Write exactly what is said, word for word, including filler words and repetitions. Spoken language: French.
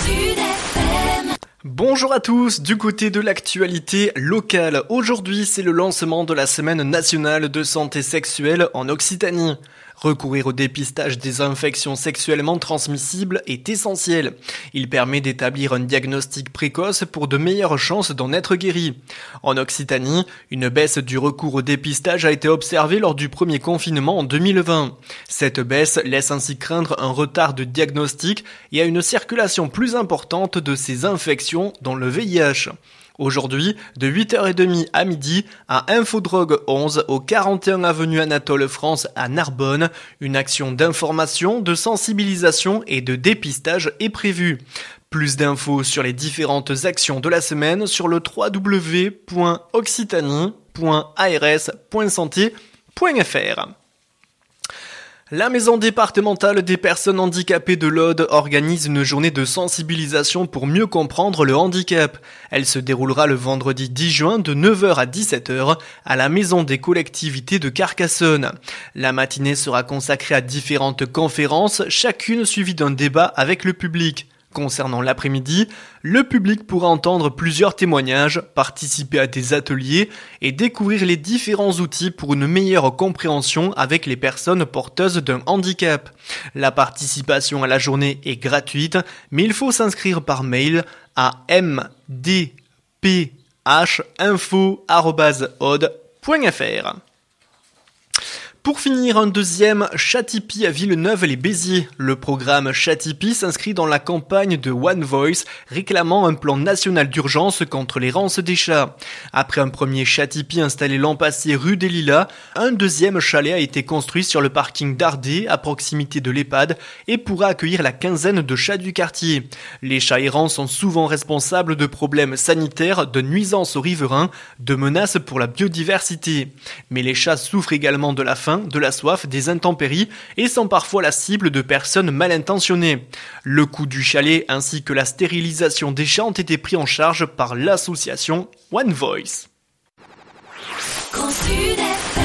Bonjour à tous, du côté de l'actualité locale. Aujourd'hui, c'est le lancement de la Semaine nationale de santé sexuelle en Occitanie. Recourir au dépistage des infections sexuellement transmissibles est essentiel. Il permet d'établir un diagnostic précoce pour de meilleures chances d'en être guéri. En Occitanie, une baisse du recours au dépistage a été observée lors du premier confinement en deux mille vingt. Cette baisse laisse ainsi craindre un retard de diagnostic et à une circulation plus importante de ces infections, dont le V I H. Aujourd'hui, de huit heures trente à midi, à Infodrogue onze, au quarante et un avenue Anatole France à Narbonne, une action d'information, de sensibilisation et de dépistage est prévue. Plus d'infos sur les différentes actions de la semaine sur le w w w point occitanie point a r s point santé point f r. La maison départementale des personnes handicapées de l'Aude organise une journée de sensibilisation pour mieux comprendre le handicap. Elle se déroulera le vendredi dix juin de neuf heures à dix-sept heures à la maison des collectivités de Carcassonne. La matinée sera consacrée à différentes conférences, chacune suivie d'un débat avec le public. Concernant l'après-midi, le public pourra entendre plusieurs témoignages, participer à des ateliers et découvrir les différents outils pour une meilleure compréhension avec les personnes porteuses d'un handicap. La participation à la journée est gratuite, mais il faut s'inscrire par mail à m d p h info arobase aude point f r. Pour finir, un deuxième Chatipi à Villeneuve-les-Béziers. Le programme Chatipi s'inscrit dans la campagne de One Voice réclamant un plan national d'urgence contre les rances des chats. Après un premier Chatipi installé l'an passé rue des Lilas, un deuxième chalet a été construit sur le parking d'Ardé à proximité de l'EHPAD et pourra accueillir la quinzaine de chats du quartier. Les chats errants sont souvent responsables de problèmes sanitaires, de nuisances aux riverains, de menaces pour la biodiversité. Mais les chats souffrent également de la faim, de la soif, des intempéries et sont parfois la cible de personnes mal intentionnées. Le coût du chalet ainsi que la stérilisation des chats ont été pris en charge par l'association One Voice.